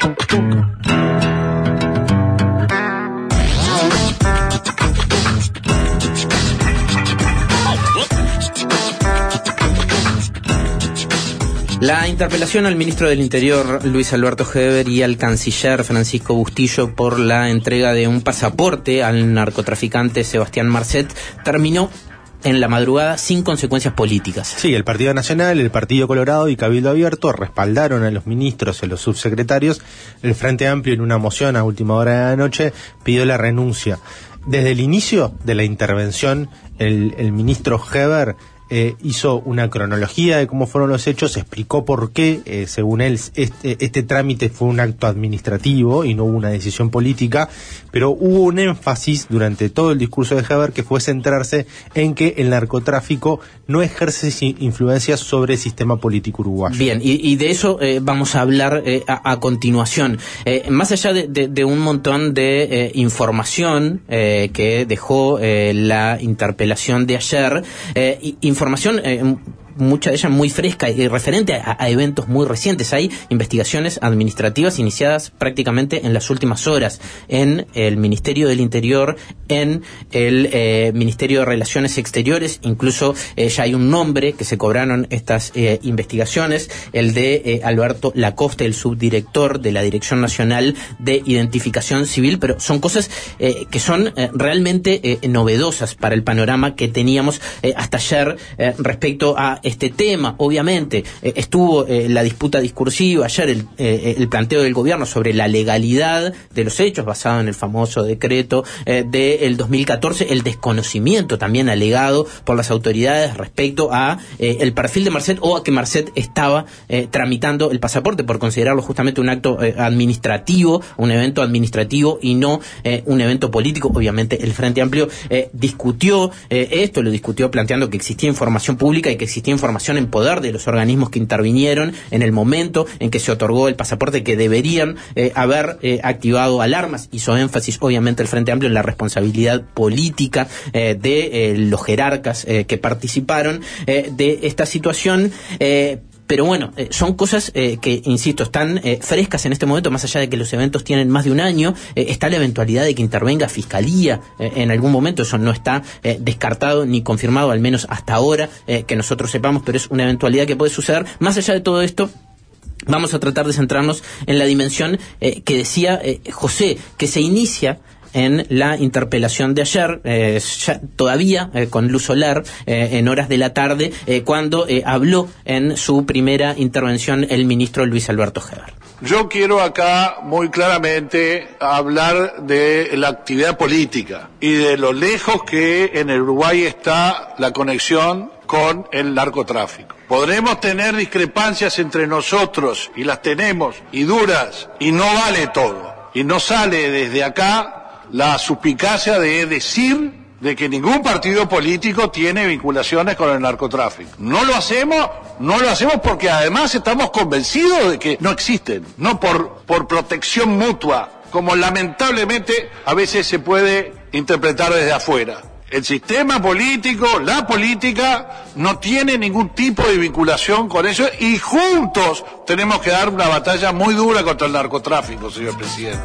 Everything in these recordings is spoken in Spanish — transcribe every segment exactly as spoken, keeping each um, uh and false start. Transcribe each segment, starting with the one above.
La interpelación al ministro del Interior, Luis Alberto Heber, y al canciller Francisco Bustillo por la entrega de un pasaporte al narcotraficante Sebastián Marcet terminó en la madrugada sin consecuencias políticas. Sí, el Partido Nacional, el Partido Colorado y Cabildo Abierto respaldaron a los ministros y a los subsecretarios. El Frente Amplio, en una moción a última hora de la noche, pidió la renuncia. Desde el inicio de la intervención, el, el ministro Heber Eh, hizo una cronología de cómo fueron los hechos, explicó por qué, eh, según él, este, este trámite fue un acto administrativo y no hubo una decisión política, pero hubo un énfasis durante todo el discurso de Heber que fue centrarse en que el narcotráfico no ejerce influencia sobre el sistema político uruguayo. Bien, y, y de eso eh, vamos a hablar eh, a, a continuación. Eh, más allá de, de, de un montón de eh, información eh, que dejó eh, la interpelación de ayer, eh, y, información, eh, mucha de ella muy fresca y referente a, a eventos muy recientes. Hay investigaciones administrativas iniciadas prácticamente en las últimas horas en el Ministerio del Interior, en el eh, Ministerio de Relaciones Exteriores, incluso eh, ya hay un nombre que se cobraron estas eh, investigaciones, el de eh, Alberto Lacoste, el subdirector de la Dirección Nacional de Identificación Civil, pero son cosas eh, que son eh, realmente eh, novedosas para el panorama que teníamos eh, hasta ayer eh, respecto a este tema. Obviamente eh, estuvo eh, la disputa discursiva ayer, el, eh, el planteo del gobierno sobre la legalidad de los hechos basado en el famoso decreto eh, del dos mil catorce, el desconocimiento también alegado por las autoridades respecto a eh, el perfil de Marcet, o a que Marcet estaba eh, tramitando el pasaporte por considerarlo justamente un acto eh, administrativo, un evento administrativo y no eh, un evento político. Obviamente el Frente Amplio eh, discutió eh, esto, lo discutió planteando que existía información pública y que existía información en poder de los organismos que intervinieron en el momento en que se otorgó el pasaporte, que deberían eh, haber eh, activado alarmas. Hizo énfasis obviamente el Frente Amplio en la responsabilidad política eh, de eh, los jerarcas eh, que participaron eh, de esta situación. eh, Pero bueno, eh, son cosas eh, que, insisto, están eh, frescas en este momento, más allá de que los eventos tienen más de un año. Eh, está la eventualidad de que intervenga Fiscalía eh, en algún momento. Eso no está eh, descartado ni confirmado, al menos hasta ahora, eh, que nosotros sepamos, pero es una eventualidad que puede suceder. Más allá de todo esto, vamos a tratar de centrarnos en la dimensión eh, que decía eh, José, que se inicia en la interpelación de ayer, eh, ya todavía eh, con luz solar, eh, en horas de la tarde, eh, cuando eh, habló en su primera intervención el ministro Luis Alberto Heber. Yo quiero acá muy claramente hablar de la actividad política y de lo lejos que en el Uruguay está la conexión con el narcotráfico. Podremos tener discrepancias entre nosotros, y las tenemos, y duras, y no vale todo. Y no sale desde acá la suspicacia de decir de que ningún partido político tiene vinculaciones con el narcotráfico. No lo hacemos, no lo hacemos porque además estamos convencidos de que no existen, no por, por protección mutua, como lamentablemente a veces se puede interpretar desde afuera. El sistema político, la política, no tiene ningún tipo de vinculación con eso, y juntos tenemos que dar una batalla muy dura contra el narcotráfico, señor presidente.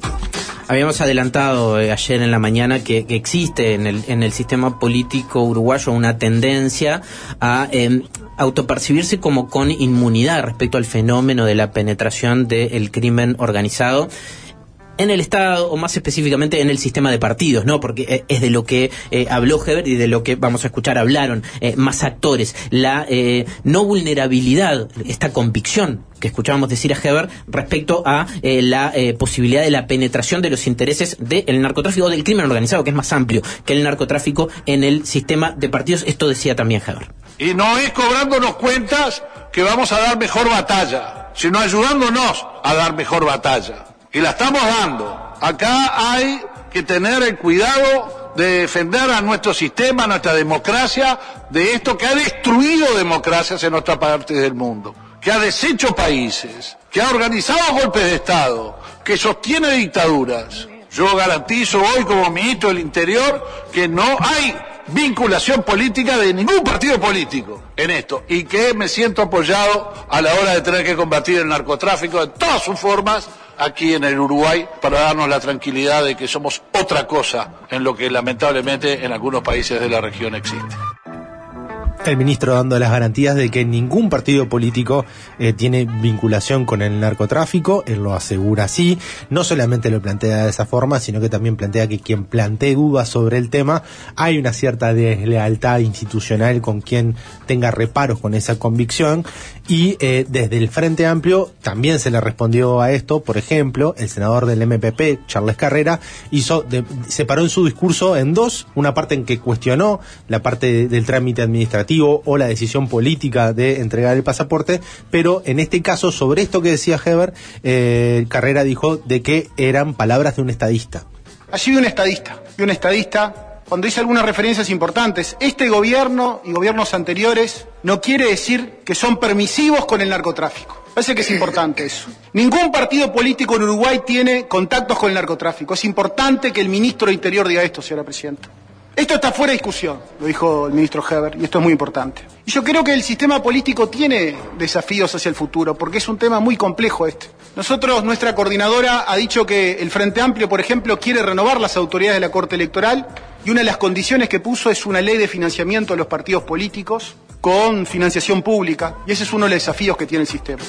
Habíamos adelantado eh, ayer en la mañana que, que existe en el, en el sistema político uruguayo una tendencia a eh, autopercibirse como con inmunidad respecto al fenómeno de la penetración del crimen organizado en el Estado, o más específicamente en el sistema de partidos, ¿no? Porque es de lo que eh, habló Heber y de lo que vamos a escuchar hablaron eh, más actores. La eh, no vulnerabilidad, esta convicción que escuchábamos decir a Heber respecto a eh, la eh, posibilidad de la penetración de los intereses del narcotráfico o del crimen organizado, que es más amplio que el narcotráfico en el sistema de partidos. Esto decía también Heber. Y no es cobrándonos cuentas que vamos a dar mejor batalla, sino ayudándonos a dar mejor batalla. Y la estamos dando. Acá hay que tener el cuidado de defender a nuestro sistema, a nuestra democracia, de esto que ha destruido democracias en otras partes del mundo, que ha deshecho países, que ha organizado golpes de Estado, que sostiene dictaduras. Yo garantizo hoy como ministro del Interior que no hay vinculación política de ningún partido político en esto, y que me siento apoyado a la hora de tener que combatir el narcotráfico de todas sus formas aquí en el Uruguay para darnos la tranquilidad de que somos otra cosa en lo que lamentablemente en algunos países de la región existe. El ministro dando las garantías de que ningún partido político eh, tiene vinculación con el narcotráfico. Él lo asegura así. No solamente lo plantea de esa forma, sino que también plantea que quien plantee dudas sobre el tema, hay una cierta deslealtad institucional con quien tenga reparos con esa convicción. Y eh, desde el Frente Amplio también se le respondió a esto. Por ejemplo, el senador del M P P, Charles Carrera, hizo de, separó en su discurso en dos, una parte en que cuestionó la parte de, del trámite administrativo o la decisión política de entregar el pasaporte, pero en este caso, sobre esto que decía Heber, eh, Carrera dijo de que eran palabras de un estadista. Allí vi un estadista, vi un estadista cuando hice algunas referencias importantes. Este gobierno y gobiernos anteriores no quiere decir que son permisivos con el narcotráfico. Parece que es importante eso. Ningún partido político en Uruguay tiene contactos con el narcotráfico. Es importante que el ministro de Interior diga esto, señora presidenta. Esto está fuera de discusión, lo dijo el ministro Heber, y esto es muy importante. Y yo creo que el sistema político tiene desafíos hacia el futuro, porque es un tema muy complejo este. Nosotros, nuestra coordinadora ha dicho que el Frente Amplio, por ejemplo, quiere renovar las autoridades de la Corte Electoral, y una de las condiciones que puso es una ley de financiamiento de los partidos políticos con financiación pública, y ese es uno de los desafíos que tiene el sistema.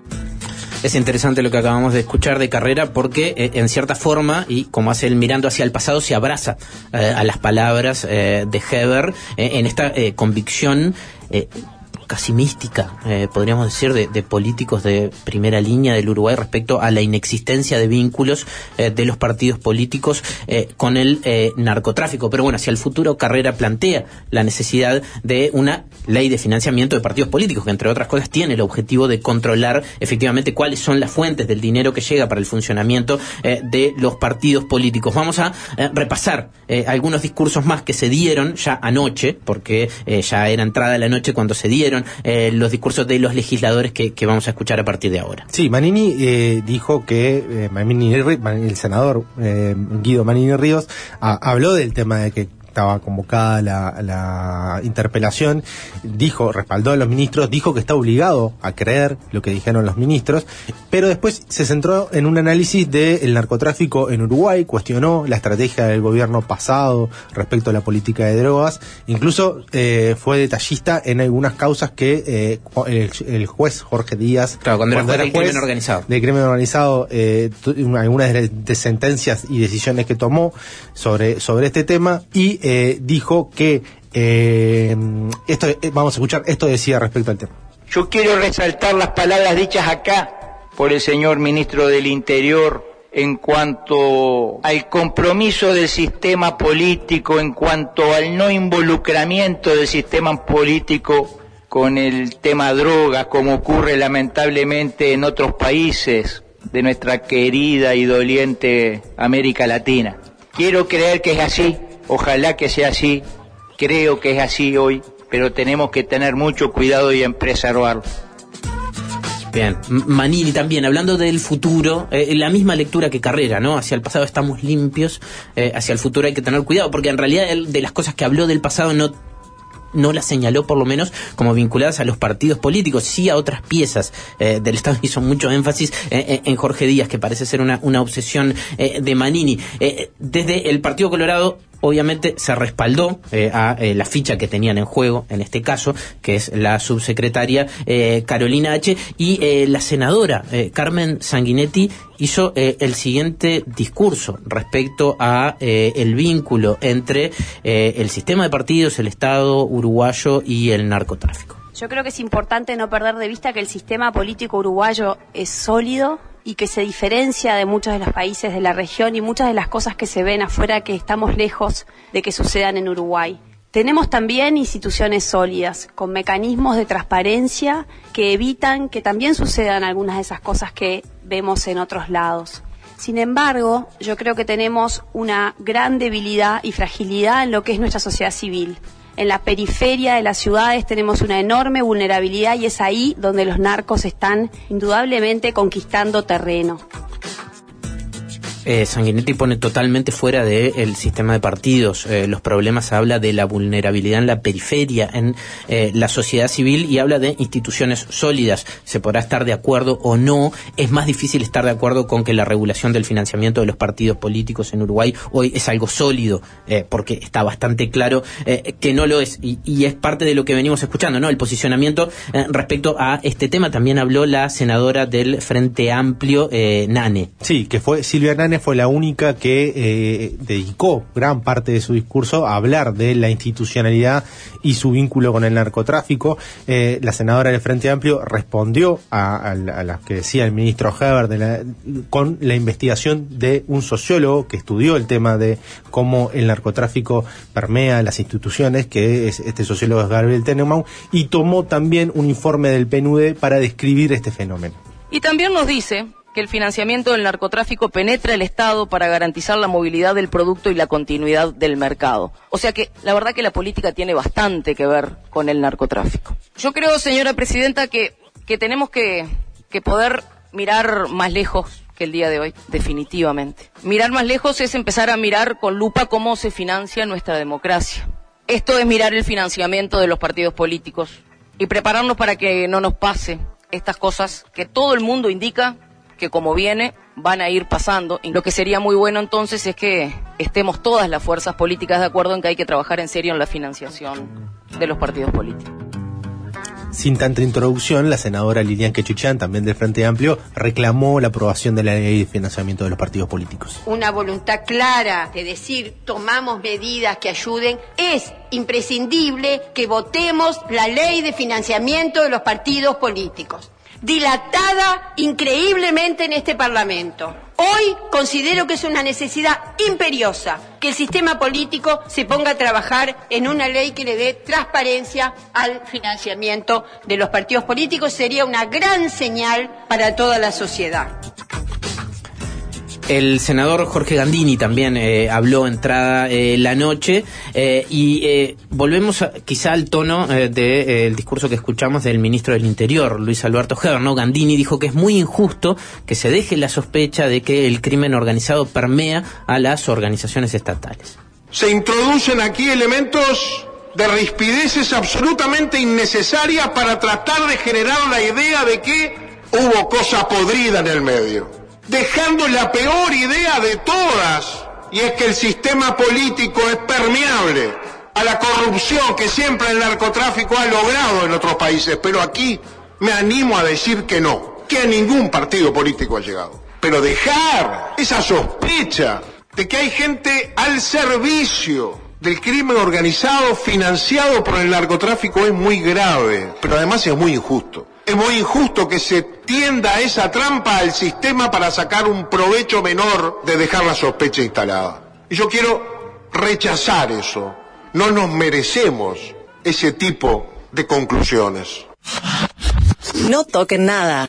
Es interesante lo que acabamos de escuchar de Carrera porque eh, en cierta forma, y como hace él mirando hacia el pasado, se abraza eh, a las palabras eh, de Heber eh, en esta eh, convicción eh, casi mística, eh, podríamos decir, de, de políticos de primera línea del Uruguay respecto a la inexistencia de vínculos eh, de los partidos políticos eh, con el eh, narcotráfico. Pero bueno, hacia el futuro Carrera plantea la necesidad de una ley de financiamiento de partidos políticos, que entre otras cosas tiene el objetivo de controlar efectivamente cuáles son las fuentes del dinero que llega para el funcionamiento eh, de los partidos políticos. Vamos a eh, repasar eh, algunos discursos más que se dieron ya anoche, porque eh, ya era entrada la noche cuando se dieron Eh, los discursos de los legisladores que, que vamos a escuchar a partir de ahora. Sí, Manini eh, dijo que eh, Manini, el senador eh, Guido Manini Ríos a, habló del tema de que estaba convocada la, la interpelación, dijo, respaldó a los ministros, dijo que está obligado a creer lo que dijeron los ministros, pero después se centró en un análisis del narcotráfico en Uruguay, cuestionó la estrategia del gobierno pasado respecto a la política de drogas, incluso eh, fue detallista en algunas causas que eh, el, el juez Jorge Díaz, claro, cuando, cuando era juez del crimen organizado, de crimen organizado eh, algunas de, de sentencias y decisiones que tomó sobre, sobre este tema, y Eh, dijo que eh, esto eh, vamos a escuchar, esto decía respecto al tema. Yo quiero resaltar las palabras dichas acá por el señor ministro del Interior en cuanto al compromiso del sistema político, en cuanto al no involucramiento del sistema político con el tema drogas, como ocurre lamentablemente en otros países de nuestra querida y doliente América Latina. Quiero creer que es así. Ojalá que sea así, creo que es así hoy, pero tenemos que tener mucho cuidado y preservarlo. Bien, Manini también, hablando del futuro, eh, la misma lectura que Carrera, ¿no? Hacia el pasado estamos limpios, eh, hacia el futuro hay que tener cuidado, porque en realidad él, de las cosas que habló del pasado no no las señaló por lo menos como vinculadas a los partidos políticos, sí a otras piezas eh, del Estado. Hizo mucho énfasis eh, en Jorge Díaz, que parece ser una, una obsesión eh, de Manini. Eh, desde el Partido Colorado obviamente se respaldó eh, a eh, la ficha que tenían en juego, en este caso, que es la subsecretaria eh, Carolina H., y eh, la senadora eh, Carmen Sanguinetti hizo eh, el siguiente discurso respecto a eh, el vínculo entre eh, el sistema de partidos, el Estado uruguayo y el narcotráfico. Yo creo que es importante no perder de vista que el sistema político uruguayo es sólido y que se diferencia de muchos de los países de la región y muchas de las cosas que se ven afuera que estamos lejos de que sucedan en Uruguay. Tenemos también instituciones sólidas, con mecanismos de transparencia que evitan que también sucedan algunas de esas cosas que vemos en otros lados. Sin embargo, yo creo que tenemos una gran debilidad y fragilidad en lo que es nuestra sociedad civil. En la periferia de las ciudades tenemos una enorme vulnerabilidad y es ahí donde los narcos están indudablemente conquistando terreno. Eh, Sanguinetti pone totalmente fuera del sistema de partidos eh, los problemas, habla de la vulnerabilidad en la periferia, en eh, la sociedad civil, y habla de instituciones sólidas. Se podrá estar de acuerdo o no, es más difícil estar de acuerdo con que la regulación del financiamiento de los partidos políticos en Uruguay hoy es algo sólido, eh, porque está bastante claro eh, que no lo es, y, y es parte de lo que venimos escuchando, ¿no? El posicionamiento eh, respecto a este tema. También habló la senadora del Frente Amplio, eh, Nane. Sí, que fue Silvia Nane fue la única que eh, dedicó gran parte de su discurso a hablar de la institucionalidad y su vínculo con el narcotráfico. Eh, la senadora del Frente Amplio respondió a, a, a las que decía el ministro Heber de la, con la investigación de un sociólogo que estudió el tema de cómo el narcotráfico permea las instituciones, que es, este sociólogo es Gabriel Tenenbaum, y tomó también un informe del P N U D para describir este fenómeno. Y también nos dice que el financiamiento del narcotráfico penetra el Estado para garantizar la movilidad del producto y la continuidad del mercado. O sea que la verdad que la política tiene bastante que ver con el narcotráfico. Yo creo, señora presidenta, que, que tenemos que, que poder mirar más lejos que el día de hoy, definitivamente. Mirar más lejos es empezar a mirar con lupa cómo se financia nuestra democracia. Esto es mirar el financiamiento de los partidos políticos y prepararnos para que no nos pase estas cosas que todo el mundo indica que como viene van a ir pasando. Y lo que sería muy bueno entonces es que estemos todas las fuerzas políticas de acuerdo en que hay que trabajar en serio en la financiación de los partidos políticos. Sin tanta introducción, la senadora Lilian Quechuchán, también del Frente Amplio, reclamó la aprobación de la ley de financiamiento de los partidos políticos. Una voluntad clara de decir, tomamos medidas que ayuden. Es imprescindible que votemos la ley de financiamiento de los partidos políticos, dilatada increíblemente en este Parlamento. Hoy considero que es una necesidad imperiosa que el sistema político se ponga a trabajar en una ley que le dé transparencia al financiamiento de los partidos políticos. Sería una gran señal para toda la sociedad. El senador Jorge Gandini también eh, habló entrada eh, la noche eh, y eh, volvemos a, quizá al tono eh, del de, eh, discurso que escuchamos del ministro del Interior, Luis Alberto Heber, ¿no? Gandini dijo que es muy injusto que se deje la sospecha de que el crimen organizado permea a las organizaciones estatales. Se introducen aquí elementos de rispideces absolutamente innecesarias para tratar de generar la idea de que hubo cosa podrida en el medio, dejando la peor idea de todas, y es que el sistema político es permeable a la corrupción que siempre el narcotráfico ha logrado en otros países, pero aquí me animo a decir que no, que a ningún partido político ha llegado. Pero dejar esa sospecha de que hay gente al servicio del crimen organizado financiado por el narcotráfico es muy grave, pero además es muy injusto. Es muy injusto que se tienda a esa trampa al sistema para sacar un provecho menor de dejar la sospecha instalada. Y yo quiero rechazar eso. No nos merecemos ese tipo de conclusiones. No toquen nada.